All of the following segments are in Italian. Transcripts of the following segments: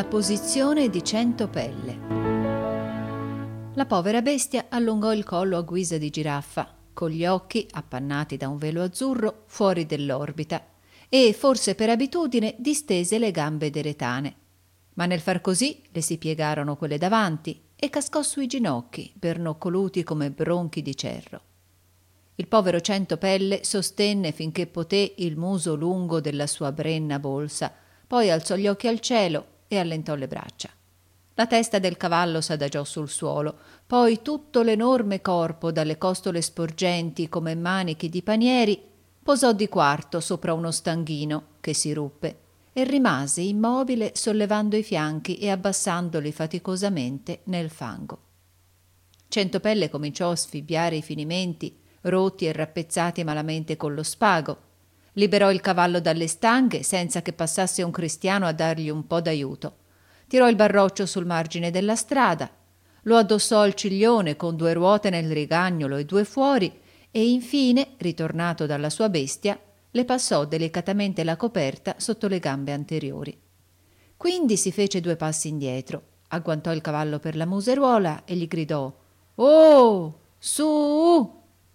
posizione di Centopelle. La povera bestia allungò il collo a guisa di giraffa, con gli occhi, appannati da un velo azzurro, fuori dell'orbita, e, forse per abitudine, distese le gambe deretane. Ma nel far così le si piegarono quelle davanti e cascò sui ginocchi, bernoccoluti come bronchi di cerro. Il povero Centopelle sostenne finché poté il muso lungo della sua brenna bolsa, poi alzò gli occhi al cielo e allentò le braccia. La testa del cavallo s'adagiò sul suolo, poi tutto l'enorme corpo, dalle costole sporgenti come manichi di panieri, posò di quarto sopra uno stanghino che si ruppe e rimase immobile, sollevando i fianchi e abbassandoli faticosamente nel fango. Centopelle cominciò a sfibbiare i finimenti, rotti e rappezzati malamente con lo spago. Liberò il cavallo dalle stanghe senza che passasse un cristiano a dargli un po' d'aiuto. Tirò il barroccio sul margine della strada, lo addossò al ciglione con 2 ruote nel rigagnolo e 2 fuori e infine, ritornato dalla sua bestia, le passò delicatamente la coperta sotto le gambe anteriori. Quindi si fece 2 passi indietro, agguantò il cavallo per la museruola e gli gridò: «Oh, su!»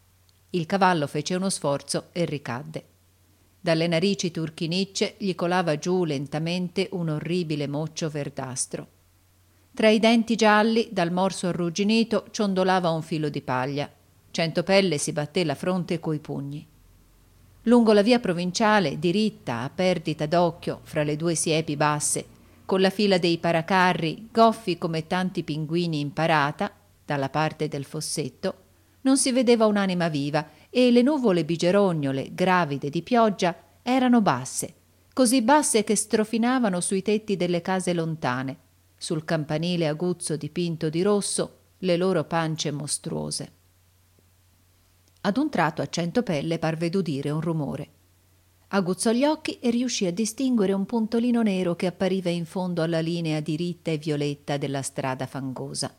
Il cavallo fece uno sforzo e ricadde. Dalle narici turchinicce gli colava giù lentamente un orribile moccio verdastro. Tra i denti gialli, dal morso arrugginito, ciondolava un filo di paglia. Centopelle si batté la fronte coi pugni. Lungo la via provinciale, diritta, a perdita d'occhio, fra le 2 siepi basse, con la fila dei paracarri, goffi come tanti pinguini in parata, dalla parte del fossetto, non si vedeva un'anima viva e le nuvole bigerognole, gravide di pioggia, erano basse, così basse che strofinavano sui tetti delle case lontane, sul campanile aguzzo dipinto di rosso, le loro pance mostruose. Ad un tratto a Centopelle parve d'udire un rumore. Aguzzò gli occhi e riuscì a distinguere un puntolino nero che appariva in fondo alla linea diritta e violetta della strada fangosa.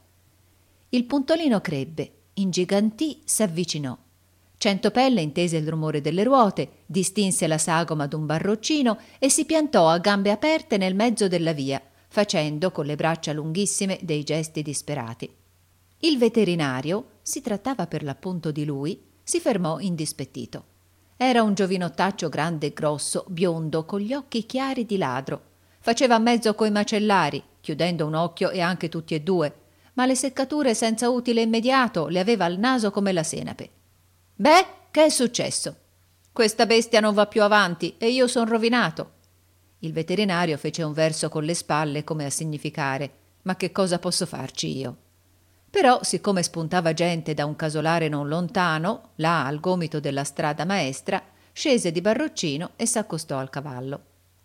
Il puntolino crebbe, ingigantì, s'avvicinò. Centopelle intese il rumore delle ruote, distinse la sagoma d'un barroccino e si piantò a gambe aperte nel mezzo della via, facendo con le braccia lunghissime dei gesti disperati. Il veterinario, si trattava per l'appunto di lui, si fermò indispettito. Era un giovinottaccio grande e grosso, biondo, con gli occhi chiari di ladro. Faceva a mezzo coi macellari, chiudendo un occhio e anche tutti e 2, ma le seccature senza utile immediato le aveva al naso come la senape. «Beh, che è successo? Questa bestia non va più avanti e io son rovinato». Il veterinario fece un verso con le spalle come a significare: «Ma che cosa posso farci io?» Però, siccome spuntava gente da un casolare non lontano, là al gomito della strada maestra, scese di barroccino e s'accostò al cavallo.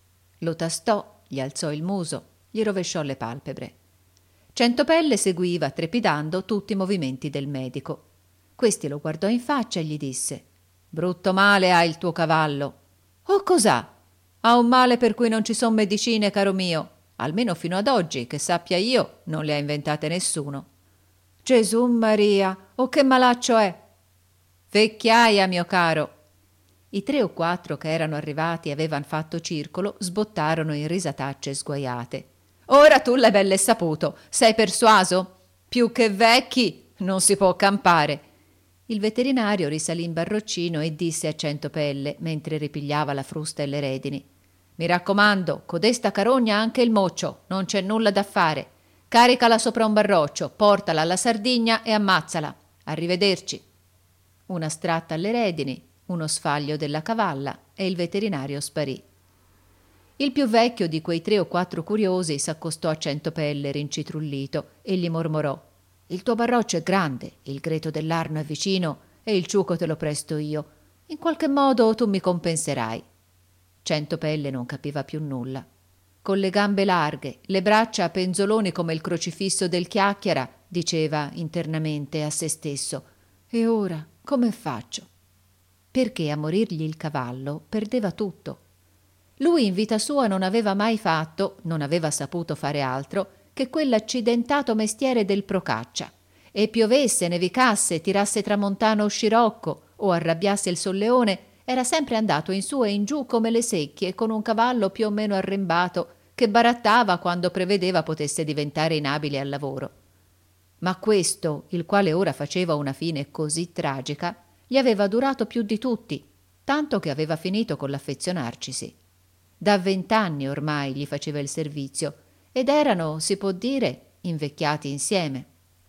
Lo tastò, gli alzò il muso, gli rovesciò le palpebre. Centopelle seguiva, trepidando, tutti i movimenti del medico. Questi lo guardò in faccia e gli disse: «Brutto male ha il tuo cavallo». «Oh, cos'ha?» «Ha un male per cui non ci son medicine, caro mio. Almeno fino ad oggi, che sappia io, non le ha inventate nessuno». «Gesù Maria, oh che malaccio è!» «Vecchiaia, mio caro». I 3 o 4 che erano arrivati e avevan fatto circolo sbottarono in risatacce sguaiate. «Ora tu l'hai belle saputo, sei persuaso? Più che vecchi non si può campare». Il veterinario risalì in barroccino e disse a Centopelle, mentre ripigliava la frusta e le redini: «Mi raccomando, codesta carogna ha anche il moccio, non c'è nulla da fare. Caricala sopra un barroccio, portala alla Sardigna e ammazzala. Arrivederci». Una stratta alle redini, uno sfaglio della cavalla e il veterinario sparì. Il più vecchio di quei 3 o 4 curiosi s'accostò a Centopelle rincitrullito e gli mormorò: «Il tuo barroccio è grande, il greto dell'Arno è vicino e il ciuco te lo presto io. In qualche modo tu mi compenserai». Centopelle non capiva più nulla. Con le gambe larghe, le braccia a penzoloni come il crocifisso del Chiacchiera, diceva internamente a se stesso: «E ora come faccio?» Perché a morirgli il cavallo perdeva tutto. Lui in vita sua non aveva mai fatto, non aveva saputo fare altro che quell'accidentato mestiere del procaccia, e piovesse, nevicasse, tirasse tramontano o scirocco o arrabbiasse il solleone, era sempre andato in su e in giù come le secchie con un cavallo più o meno arrembato che barattava quando prevedeva potesse diventare inabile al lavoro. Ma questo, il quale ora faceva una fine così tragica, gli aveva durato più di tutti, tanto che aveva finito con l'affezionarcisi. Da 20 anni ormai gli faceva il servizio ed erano, si può dire, invecchiati insieme.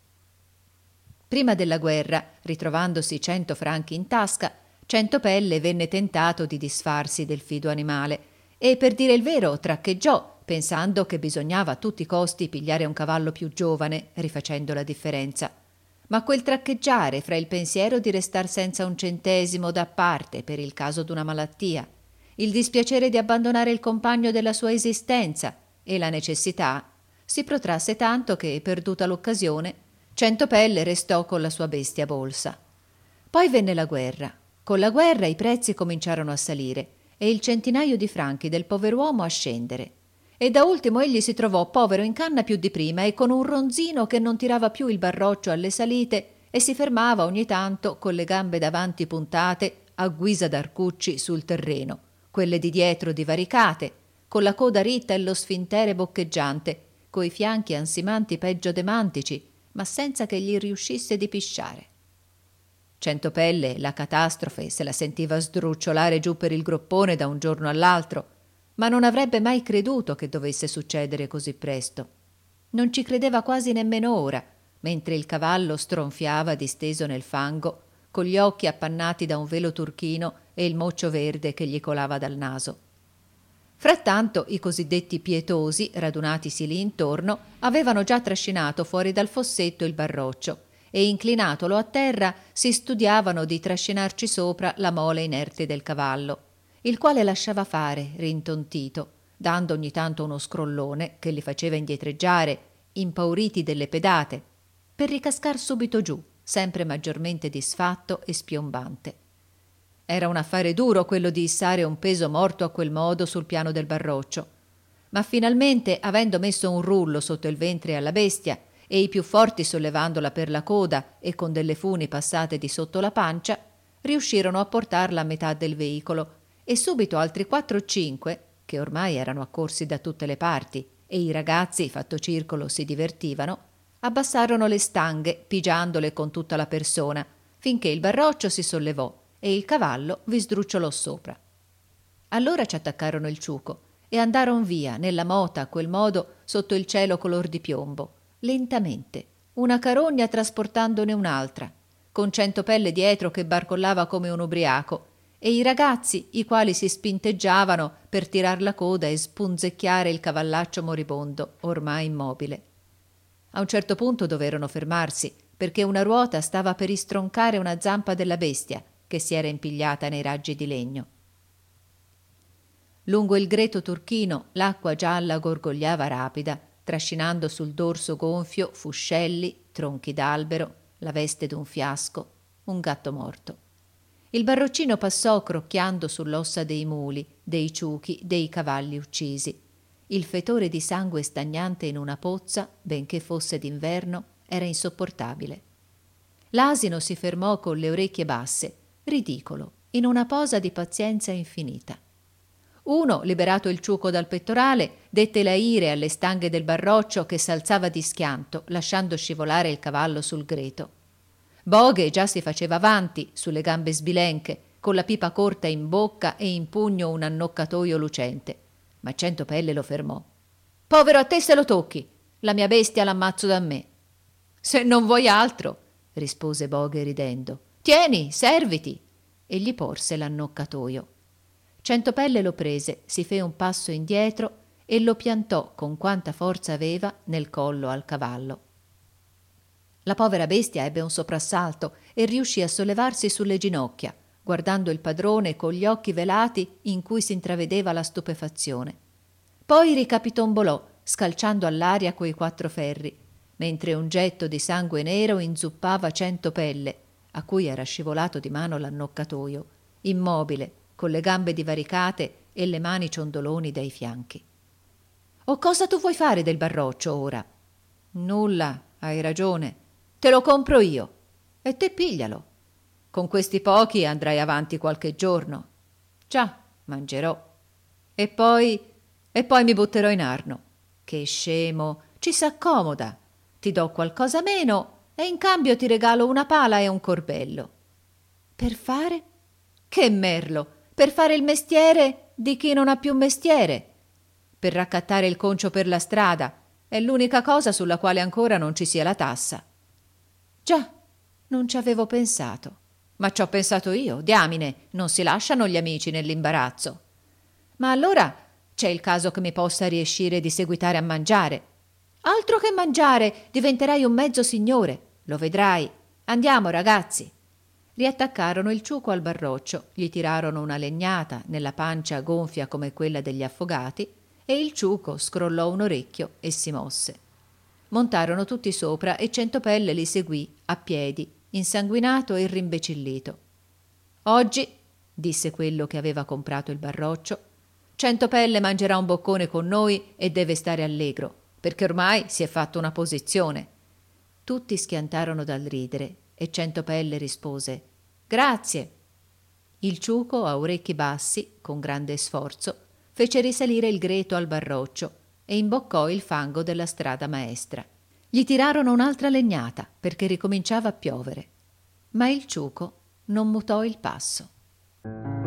Prima della guerra, ritrovandosi 100 franchi in tasca, Centopelle venne tentato di disfarsi del fido animale e, per dire il vero, traccheggiò, pensando che bisognava a tutti i costi pigliare un cavallo più giovane, rifacendo la differenza. Ma quel traccheggiare fra il pensiero di restar senza un centesimo da parte per il caso d'una malattia, il dispiacere di abbandonare il compagno della sua esistenza e la necessità, si protrasse tanto che, perduta l'occasione, Centopelle restò con la sua bestia bolsa. Poi venne la guerra. Con la guerra i prezzi cominciarono a salire e il centinaio di franchi del pover'uomo a scendere. E da ultimo egli si trovò povero in canna più di prima e con un ronzino che non tirava più il barroccio alle salite e si fermava ogni tanto con le gambe davanti puntate a guisa d'arcucci sul terreno, quelle di dietro divaricate, con la coda ritta e lo sfintere boccheggiante, coi fianchi ansimanti peggio de mantici, ma senza che gli riuscisse di pisciare. Centopelle la catastrofe se la sentiva sdrucciolare giù per il groppone da un giorno all'altro, ma non avrebbe mai creduto che dovesse succedere così presto. Non ci credeva quasi nemmeno ora, mentre il cavallo stronfiava disteso nel fango, con gli occhi appannati da un velo turchino e il moccio verde che gli colava dal naso. Frattanto i cosiddetti pietosi, radunatisi lì intorno, avevano già trascinato fuori dal fossetto il barroccio e, inclinatolo a terra, si studiavano di trascinarci sopra la mole inerte del cavallo, il quale lasciava fare, rintontito, dando ogni tanto uno scrollone che li faceva indietreggiare, impauriti delle pedate, per ricascar subito giù, sempre maggiormente disfatto e spiombante. Era un affare duro quello di issare un peso morto a quel modo sul piano del barroccio, ma finalmente, avendo messo un rullo sotto il ventre alla bestia e i più forti sollevandola per la coda e con delle funi passate di sotto la pancia, riuscirono a portarla a metà del veicolo e subito altri 4 o 5, che ormai erano accorsi da tutte le parti e i ragazzi, fatto circolo, si divertivano, abbassarono le stanghe pigiandole con tutta la persona, finché il barroccio si sollevò e il cavallo vi sdrucciolò sopra. Allora ci attaccarono il ciuco e andaron via nella mota a quel modo sotto il cielo color di piombo, lentamente, una carogna trasportandone un'altra, con Centopelle dietro che barcollava come un ubriaco e i ragazzi i quali si spinteggiavano per tirar la coda e spunzecchiare il cavallaccio moribondo ormai immobile. A un certo punto doverono fermarsi perché una ruota stava per istroncare una zampa della bestia che si era impigliata nei raggi di legno. Lungo il greto turchino l'acqua gialla gorgogliava rapida, trascinando sul dorso gonfio fuscelli, tronchi d'albero, la veste d'un fiasco, un gatto morto. Il barroccino passò crocchiando sull'ossa dei muli, dei ciuchi, dei cavalli uccisi. Il fetore di sangue stagnante in una pozza, benché fosse d'inverno, era insopportabile. L'asino si fermò con le orecchie basse, ridicolo, in una posa di pazienza infinita. Uno, liberato il ciuco dal pettorale, dette la ire alle stanghe del barroccio che s'alzava di schianto, lasciando scivolare il cavallo sul greto. Boghe già si faceva avanti, sulle gambe sbilenche, con la pipa corta in bocca e in pugno un annoccatoio lucente. Ma Centopelle lo fermò. «Povero a te se lo tocchi! La mia bestia l'ammazzo da me!» «Se non vuoi altro», rispose Boghe ridendo. «Tieni, serviti!» e gli porse l'annoccatoio. Centopelle lo prese, si fe un passo indietro e lo piantò con quanta forza aveva nel collo al cavallo. La povera bestia ebbe un soprassalto e riuscì a sollevarsi sulle ginocchia, guardando il padrone con gli occhi velati in cui si intravedeva la stupefazione. Poi ricapitombolò, scalciando all'aria quei 4 ferri, mentre un getto di sangue nero inzuppava Centopelle, a cui era scivolato di mano l'annoccatoio, immobile, con le gambe divaricate e le mani ciondoloni dai fianchi. «O cosa tu vuoi fare del barroccio ora?» «Nulla, hai ragione. Te lo compro io. E te piglialo. Con questi pochi andrai avanti qualche giorno. Già, mangerò. E poi e poi mi butterò in Arno. Che scemo, ci s'accomoda. Ti do qualcosa meno e in cambio ti regalo una pala e un corbello. Per fare? Che merlo! Per fare il mestiere di chi non ha più mestiere. Per raccattare il concio per la strada. È l'unica cosa sulla quale ancora non ci sia la tassa. Già, non ci avevo pensato. Ma ci ho pensato io, diamine, non si lasciano gli amici nell'imbarazzo. Ma allora c'è il caso che mi possa riescire di seguitare a mangiare. Altro che mangiare, diventerai un mezzo signore, lo vedrai. Andiamo, ragazzi. Riattaccarono il ciuco al barroccio, gli tirarono una legnata nella pancia gonfia come quella degli affogati e il ciuco scrollò un orecchio e si mosse. Montarono tutti sopra e Centopelle li seguì a piedi, insanguinato e rimbecillito. Oggi, disse quello che aveva comprato il barroccio, Centopelle mangerà un boccone con noi e deve stare allegro, perché ormai si è fatto una posizione. Tutti schiantarono dal ridere e Centopelle rispose «Grazie». Il ciuco, a orecchi bassi, con grande sforzo, fece risalire il greto al barroccio e imboccò il fango della strada maestra. Gli tirarono un'altra legnata perché ricominciava a piovere, ma il ciuco non mutò il passo.